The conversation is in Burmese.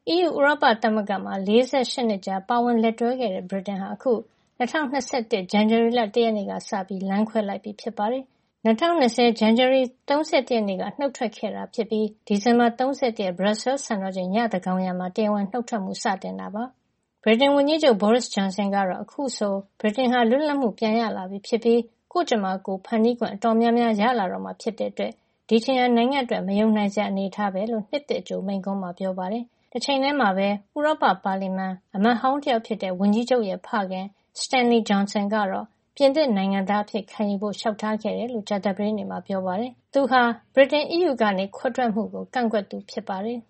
EU ဥရောပသမဂ္ဂမှာ48နှစ်ကြာပါဝင်လက်တွဲခဲ့တဲ့ဗြိတိန်ဟာအခု2021 ဇန်နဝါရီလ1ရက်နေ့ကစပြီးလမ်းခွဲလိုက်ပြီဖြစ်ပါတယ်။2020 ဇန်နဝါရီ31ရက်နေ့ကနှုတ်ထွက်ခဲ့တာဖြစ်ပြီးဒီဇင်ဘာ31ရက် Brussels စံတော်ချိန်ညသန်းခေါင်ယံမှာတရားဝင်နှုတ်ထွက်မှုစတင်တာပါ။ဗြိတိန်ဝန်ကြီးချုပ် Boris Johnson ကတော့အခုဆိုဗြိတိန်ဟာလွတ်လပ်မှုပြန်ရလာပြီဖြစ်ပြီးကိုယ့်ကြမ္မာကိုယ်ဖန်တီးခွင့်အတော်များများရလာတော့မှာဖြစ်တဲ့အတွက်ဒီအချိန်ဟာနိုင်ငံအတွက်မယုံနိုင်စရာအနေအထားပဲလို့နှစ်သစ်အကြိုမိန့်ခွန်းမှာပြောပါတယ်။တချိန်တည်းမှာပဲဥရောပပါလီမန်အမတ်ဟောင်းတယောက်ဖြစ်တဲ့ဝန်ကြီးချုပ်ရဲ့ဖခင် Stanley Johnson ကတော့ပြင်သစ်နိုင်ငံသားအဖြစ်ခံယူဖို့လျှောက်ထားခဲ့တယ်လို့ကြာသပတေးနေ့မှာပြောပါတယ်။သူဟာဗြိတိန် EU ကနေခွဲထွက်မှုကိုကန့်ကွက်သူဖြစ်ပါတယ်